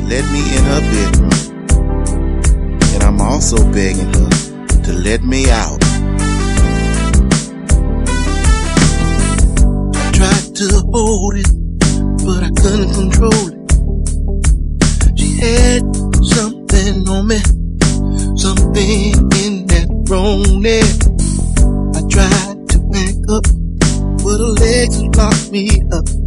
let me in her bedroom. And I'm also begging her to let me out. I tried to hold it, but I couldn't control it. She had something on me, something in that wrong there. I tried to back up, but her legs blocked me up.